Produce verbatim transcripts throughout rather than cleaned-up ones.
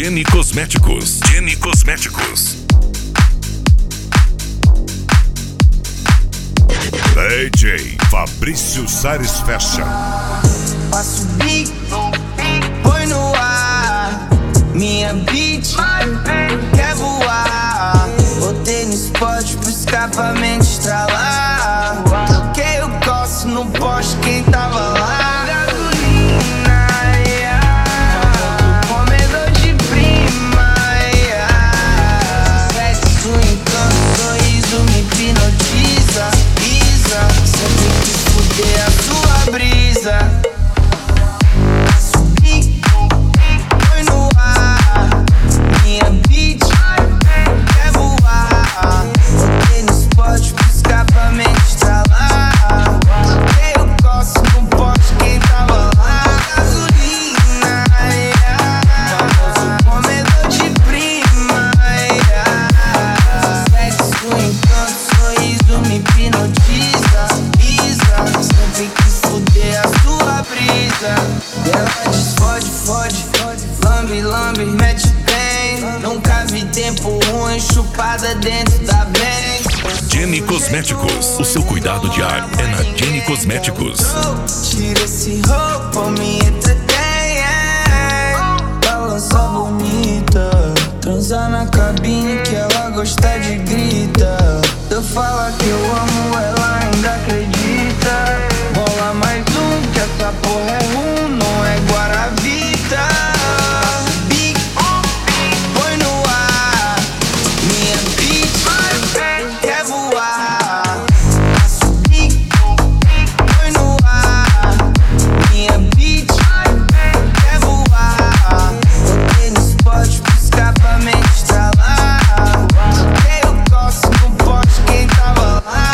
Jenny Cosméticos. Jenny Cosméticos. D J Fabrício Sares Fashion. Passo o beat, põe no ar. Minha beat quer voar. Botei no spot pro escapamento estralar. Toquei o coço no poste, quem tava lá? Ela diz fode, fode, lambe, lambe, mete bem. Nunca vi tempo ruim, chupada dentro da bem. Jenny Cosméticos, o seu cuidado diário é na Jenny Cosméticos. Tira esse roupa, me entretém. Balança bonita, transa na cabine que ela gosta de grita. Eu falo que eu amo, ela ainda acredita. Bola mais um, que essa porra é um, não é Guaravita. Big, põe no ar. Minha beat quer voar. Big, põe no ar. Minha beat quer voar. Botei no spot pro escapamento estralar. Toquei o coço no poste, quem tava lá?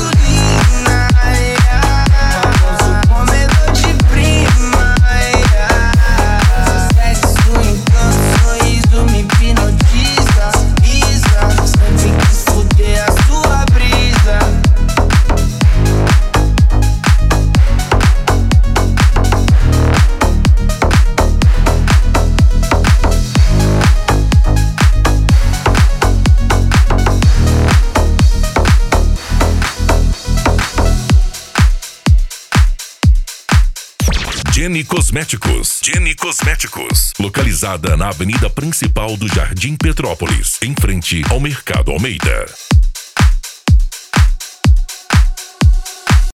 Jenny Cosméticos. Jenny Cosméticos. Localizada na avenida principal do Jardim Petrópolis, em frente ao Mercado Almeida.